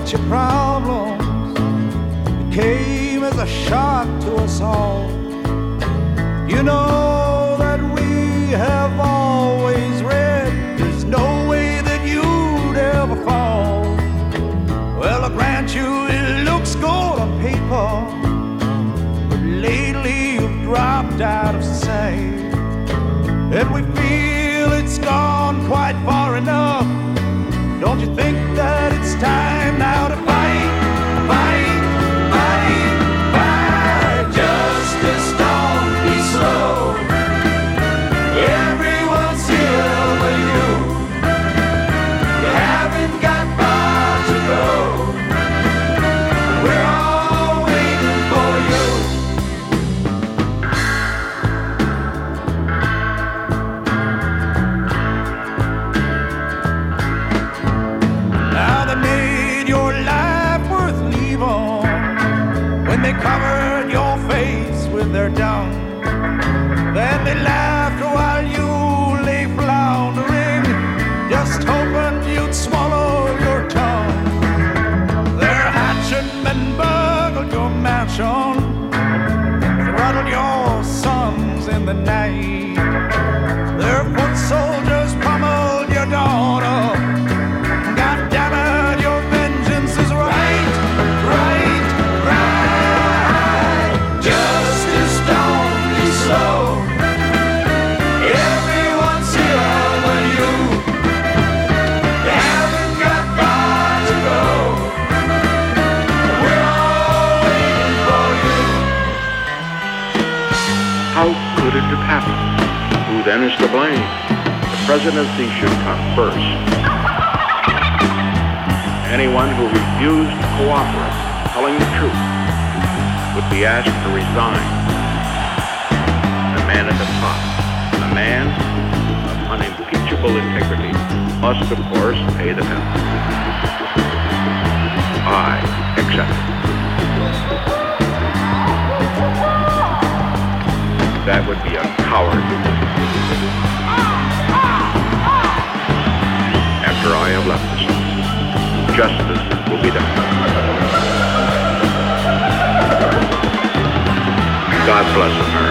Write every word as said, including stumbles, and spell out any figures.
forget your problems. It came as a shock to us all. You know that we have always read there's no way that you'd ever fall. Well, I grant you it looks good on paper, but lately you've dropped out of sight. And we feel it's gone quite far enough. Don't you think that it's time now to fight, fight, fight, fight? Justice, don't be slow. Everyone's here with you. You haven't got far to go. We're all waiting for you. Now they made your life worth leaving when they covered your face with their dung. Then they laughed while you lay floundering, just hoping you'd swallow your tongue. They're hatching and burgled your mansion, throttled your sons in the night. Their foot soldiers pummeled your daughter. God damn it, your vengeance is right, right, right. Justice, don't be slow. Everyone's here with you. You haven't got far to go. We're all waiting for you. How could it have happened? Who then is to blame? The presidency should come first. Anyone who refused to cooperate, telling the truth, would be asked to resign. The man at the top, a man of unimpeachable integrity, must, of course, pay the penalty. I accept it. That would be a coward. After I have left this house, justice will be done. God bless America.